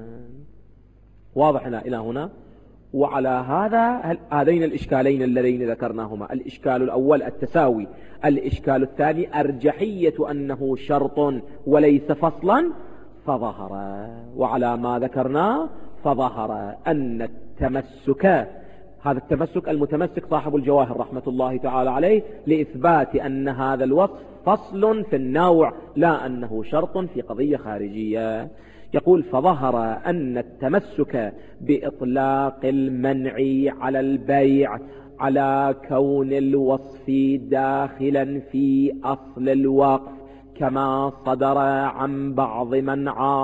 واضح إلى هنا؟ وعلى هذا هذين الإشكالين اللذين ذكرناهما، الإشكال الأول التساوي، الإشكال الثاني أرجحية أنه شرط وليس فصلا، فظهر وعلى ما ذكرناه فظهر أن التمسك، هذا التمسك المتمسك صاحب الجواهر رحمة الله تعالى عليه، لإثبات أن هذا الوصف فصل في النوع لا أنه شرط في قضية خارجية. يقول فظهر أن التمسك بإطلاق المنع على البيع على كون الوصف داخلا في أصل الوقف كما صدر عن بعض من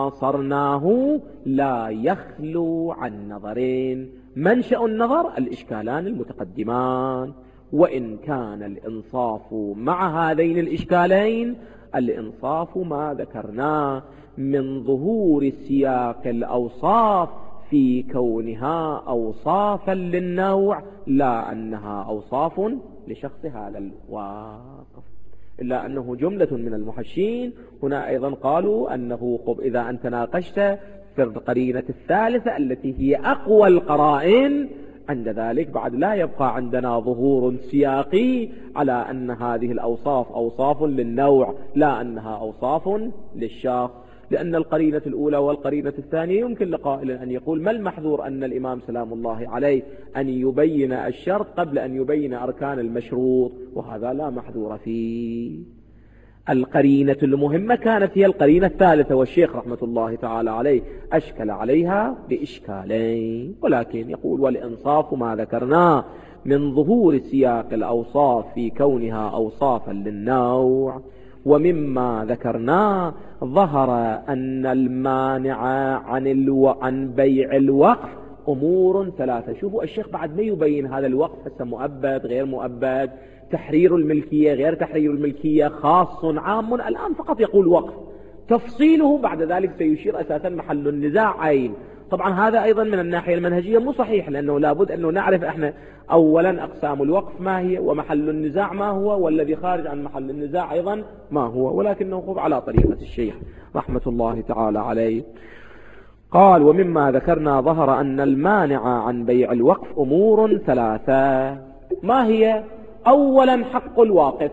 عاصرناه لا يخلو عن نظرين. منشأ النظر الإشكالان المتقدمان، وإن كان الإنصاف مع هذين الإشكالين الإنصاف ما ذكرناه من ظهور سياق الأوصاف في كونها أوصافا للنوع لا أنها أوصاف لشخص هذا الواقف، إلا أنه جملة من المحشين هنا أيضا قالوا أنه قب إذا أنت ناقشت في القرينة الثالثة التي هي أقوى القرائن، عند ذلك بعد لا يبقى عندنا ظهور سياقي على أن هذه الأوصاف أوصاف للنوع لا أنها أوصاف للشخص، لأن القرينة الأولى والقرينة الثانية يمكن لقائل أن يقول ما المحذور أن الإمام سلام الله عليه أن يبين الشرط قبل أن يبين أركان المشروط، وهذا لا محذور فيه. القرينة المهمة كانت هي القرينة الثالثة، والشيخ رحمة الله تعالى عليه أشكل عليها بإشكالين، ولكن يقول والإنصاف ما ذكرناه من ظهور سياق الأوصاف في كونها أوصافا للنوع، ومما ذكرناه ظهر أن المانع عن, الو... عن بيع الوقف أمور ثلاثة. شوفوا الشيخ بعد ما يبين هذا الوقف هسه مؤبد غير مؤبد، تحرير الملكية غير تحرير الملكية، خاص عام، الآن فقط يقول وقف، تفصيله بعد ذلك سيشير أساسا محل النزاع عين. طبعا هذا أيضا من الناحية المنهجية مو صحيح، لأنه لابد أنه نعرف احنا أولا أقسام الوقف ما هي، ومحل النزاع ما هو، والذي خارج عن محل النزاع أيضا ما هو، ولكنه خب على طريقة الشيخ رحمة الله تعالى عليه. قال ومما ذكرنا ظهر أن المانع عن بيع الوقف أمور ثلاثة. ما هي؟ أولا حق الواقف.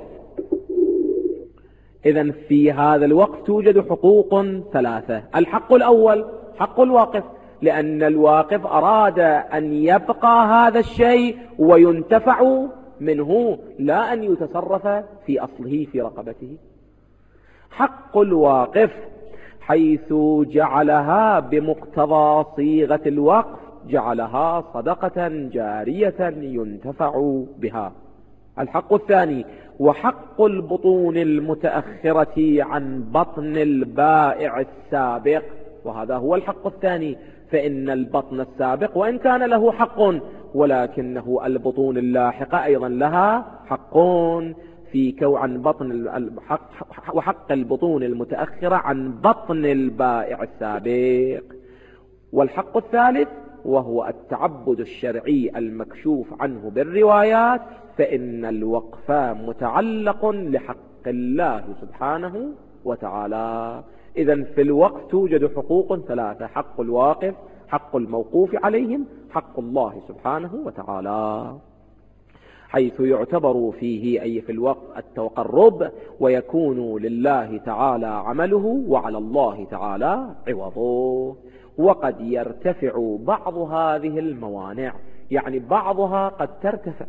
إذن في هذا الوقف توجد حقوق ثلاثة. الحق الأول حق الواقف، لأن الواقف أراد أن يبقى هذا الشيء وينتفع منه لا أن يتصرف في أصله في رقبته. حق الواقف حيث جعلها بمقتضى صيغة الوقف جعلها صدقة جارية ينتفع بها. الحق الثاني وحق البطون المتأخرة عن بطن البائع السابق، وهذا هو الحق الثاني، فإن البطن السابق وإن كان له حق ولكنه البطون اللاحقة أيضا لها حق في كو عن بطن الحق، وحق البطون المتأخرة عن بطن البائع السابق. والحق الثالث وهو التعبد الشرعي المكشوف عنه بالروايات، فإن الوقف متعلق لحق الله سبحانه وتعالى. إذن في الوقف توجد حقوق ثلاثة: حق الواقف، حق الموقوف عليهم، حق الله سبحانه وتعالى، حيث يعتبر فيه أي في الوقف التقرب، ويكون لله تعالى عمله وعلى الله تعالى عوضه. وقد يرتفع بعض هذه الموانع، يعني بعضها قد ترتفع،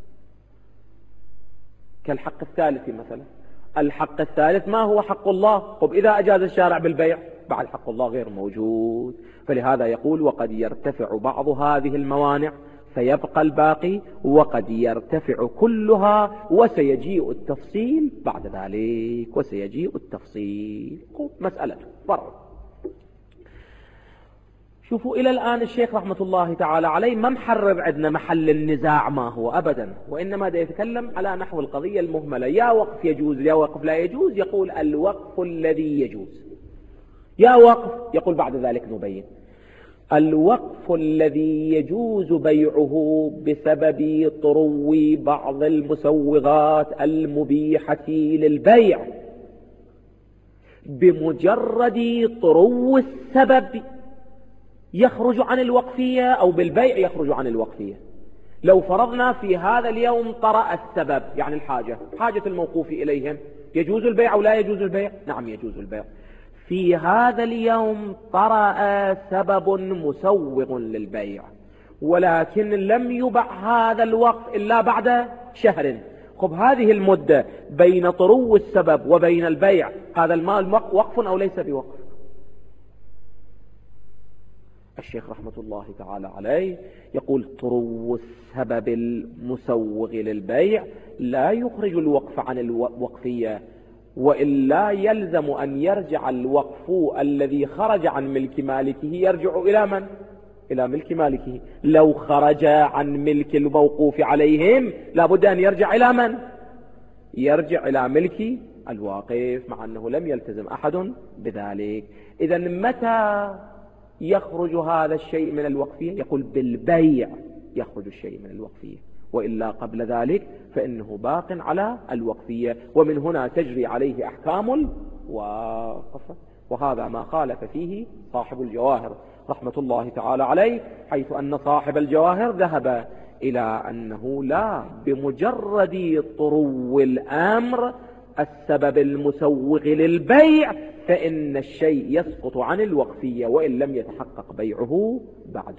كالحق الثالث مثلا. الحق الثالث ما هو حق الله؟ طب إذا أجاز الشارع بالبيع بعد حق الله غير موجود. فلهذا يقول وقد يرتفع بعض هذه الموانع فيبقى الباقي، وقد يرتفع كلها وسيجيء التفصيل بعد ذلك، وسيجيء التفصيل. مسألة فرع. شوفوا إلى الآن الشيخ رحمة الله تعالى عليه ما محرر عندنا محل النزاع ما هو أبدا، وإنما دا يتكلم على نحو القضية المهملة: يا وقف يجوز يا وقف لا يجوز. يقول الوقف الذي يجوز، يا وقف يقول بعد ذلك نبين. الوقف الذي يجوز بيعه بسبب طرو بعض المسوغات المبيحة للبيع، بمجرد طرو السبب يخرج عن الوقفية، أو بالبيع يخرج عن الوقفية. لو فرضنا في هذا اليوم طرأ السبب، يعني الحاجة، حاجة الموقوف إليهم، يجوز البيع أو لا يجوز البيع؟ نعم يجوز البيع. في هذا اليوم طرأ سبب مسوغ للبيع، ولكن لم يبع هذا الوقف إلا بعد شهر. خب هذه المدة بين طرو السبب وبين البيع، هذا المال وقف أو ليس بوقف؟ الشيخ رحمة الله تعالى عليه يقول طرو السبب المسوغ للبيع لا يخرج الوقف عن الوقفية، وإلا يلزم أن يرجع الوقف الذي خرج عن ملك مالكه يرجع إلى من؟ إلى ملك مالكه. لو خرج عن ملك الموقوف عليهم لابد أن يرجع إلى من؟ يرجع إلى ملك الواقف، مع أنه لم يلتزم أحد بذلك. إذن متى يخرج هذا الشيء من الوقفية؟ يقول بالبيع يخرج الشيء من الوقفية، وإلا قبل ذلك فإنه باق على الوقفية، ومن هنا تجري عليه أحكام الوقف. وهذا ما خالف فيه صاحب الجواهر رحمة الله تعالى عليه، حيث أن صاحب الجواهر ذهب إلى أنه لا، بمجرد طرو الأمر السبب المسوغ للبيع فإن الشيء يسقط عن الوقفية وإن لم يتحقق بيعه بعد.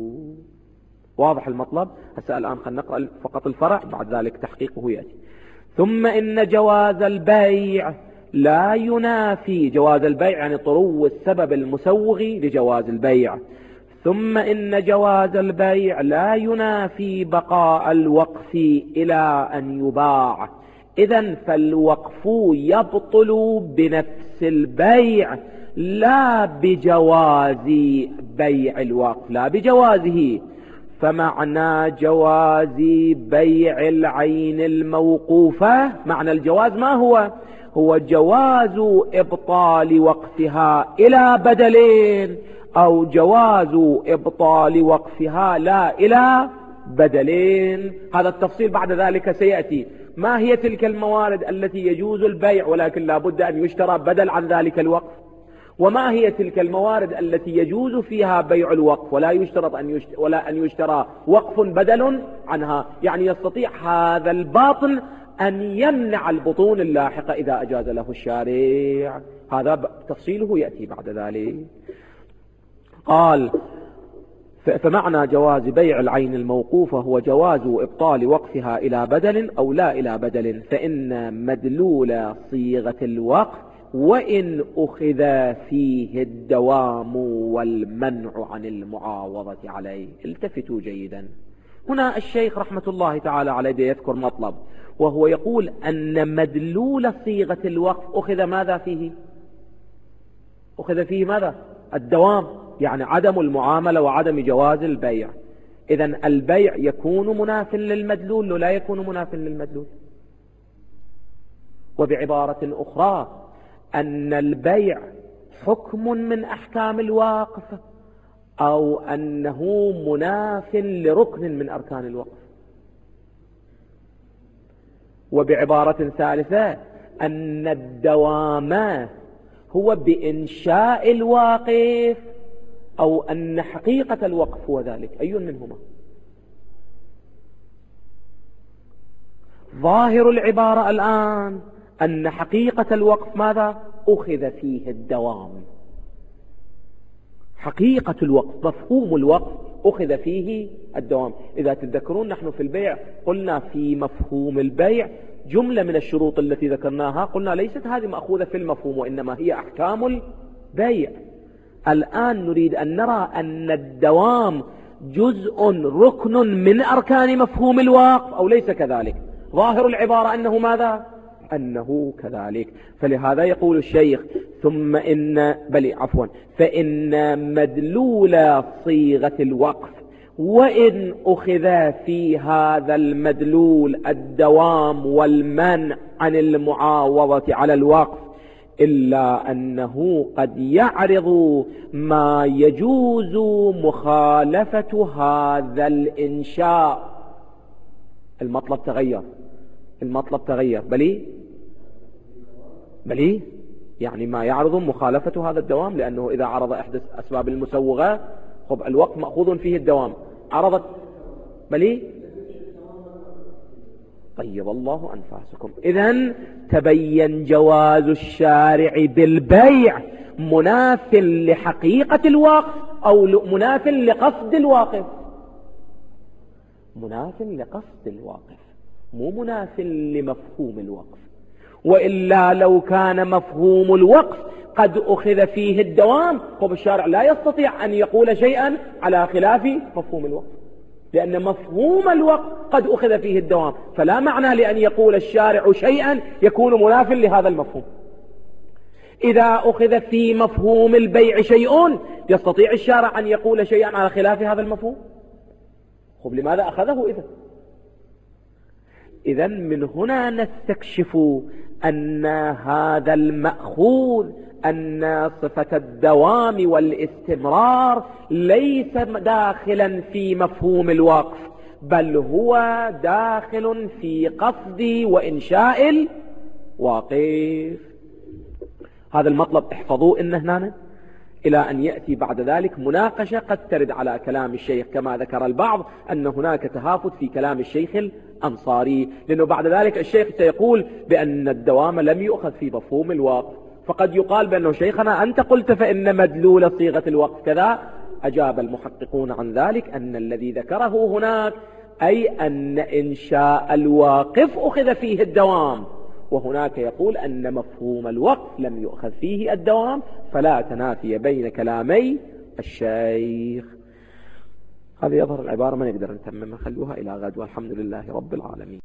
واضح المطلب؟ هسه الآن خلينا نقرأ فقط الفرع، بعد ذلك تحقيقه يأتي. ثم إن جواز البيع لا ينافي، جواز البيع يعني طرو السبب المسوغ لجواز البيع. ثم إن جواز البيع لا ينافي بقاء الوقف إلى أن يباع. إذن فالوقف يبطل بنفس البيع لا بجواز بيع الوقف، لا بجوازه. فمعنى جواز بيع العين الموقوفة، معنى الجواز ما هو؟ هو جواز إبطال وقفها إلى بدلين، أو جواز إبطال وقفها لا إلى بدلين. هذا التفصيل بعد ذلك سيأتي. ما هي تلك الموارد التي يجوز البيع ولكن لا بد أن يشترى بدل عن ذلك الوقف؟ وما هي تلك الموارد التي يجوز فيها بيع الوقف ولا يشترط أن يشترى ولا أن يشترى وقف بدل عنها؟ يعني يستطيع هذا الباطن أن يمنع البطون اللاحقة إذا أجاز له الشارع. هذا تفصيله يأتي بعد ذلك. قال: فمعنى جواز بيع العين الموقوفة هو جواز إبطال وقفها إلى بدل أو لا إلى بدل، فإن مدلول صيغة الوقف وإن أخذ فيه الدوام والمنع عن المعاوضة عليه. التفتوا جيدا، هنا الشيخ رحمة الله تعالى عليه يذكر مطلب، وهو يقول أن مدلول صيغة الوقف أخذ ماذا فيه؟ أخذ فيه ماذا؟ الدوام، يعني عدم المعاملة وعدم جواز البيع. إذن البيع يكون مناف للمدلول ولا يكون مناف للمدلول؟ وبعبارة أخرى أن البيع حكم من أحكام الواقف أو أنه مناف لركن من أركان الوقف. وبعبارة ثالثة أن الدوام هو بإنشاء الواقف، أو أن حقيقة الوقف هو ذلك. أي منهما؟ ظاهر العبارة الآن أن حقيقة الوقف ماذا؟ أخذ فيه الدوام. حقيقة الوقف، مفهوم الوقف أخذ فيه الدوام. إذا تذكرون نحن في البيع قلنا في مفهوم البيع جملة من الشروط التي ذكرناها، قلنا ليست هذه مأخوذة في المفهوم وإنما هي أحكام البيع. الآن نريد أن نرى أن الدوام جزء ركن من أركان مفهوم الوقف أو ليس كذلك. ظاهر العبارة أنه ماذا؟ أنه كذلك. فلهذا يقول الشيخ ثم إن بل عفوا فإن مدلول صيغة الوقف وإن أخذ في هذا المدلول الدوام والمنع عن المعاوضة على الوقف، إلا أنه قد يعرض ما يجوز مخالفة هذا الإنشاء. المطلب تغير، المطلب تغير بلي بلي يعني ما يعرض مخالفة هذا الدوام، لأنه إذا عرض إحدى أسباب المسوغة خب الوقت مأخوذ فيه الدوام، عرضت بلي طيب الله أنفاسكم. إذن تبين جواز الشارع بالبيع مناف لحقيقة الوقف أو مناف لقصد الواقف. مناف لقصد الواقف مو مناف لمفهوم الوقف، وإلا لو كان مفهوم الوقف قد أخذ فيه الدوام خب الشارع لا يستطيع أن يقول شيئا على خلاف مفهوم الوقف، لأن مفهوم الوقف قد أخذ فيه الدوام، فلا معنى لأن يقول الشارع شيئا يكون منافا لهذا المفهوم. إذا أخذ في مفهوم البيع شيء يستطيع الشارع أن يقول شيئا على خلاف هذا المفهوم. خب لماذا أخذه إذن؟ إذن من هنا نستكشف أن هذا المأخوذ أن صفة الدوام والاستمرار ليس داخلا في مفهوم الوقف، بل هو داخل في قصد وإنشاء الواقف. هذا المطلب احفظوه إن هنا إلى أن يأتي بعد ذلك مناقشة قد ترد على كلام الشيخ، كما ذكر البعض أن هناك تهافت في كلام الشيخ الأنصاري، لأنه بعد ذلك الشيخ سيقول بأن الدوام لم يؤخذ في مفهوم الوقف، فقد يقال بأنه شيخنا أنت قلت فإن مدلول صيغة الوقف كذا. أجاب المحققون عن ذلك أن الذي ذكره هناك أي أن إنشاء الواقف أخذ فيه الدوام، وهناك يقول أن مفهوم الوقف لم يؤخذ فيه الدوام، فلا تنافي بين كلامي الشيخ. هذا يظهر العبارة ما نقدر نتممها، خلوها إلى غد، والحمد لله رب العالمين.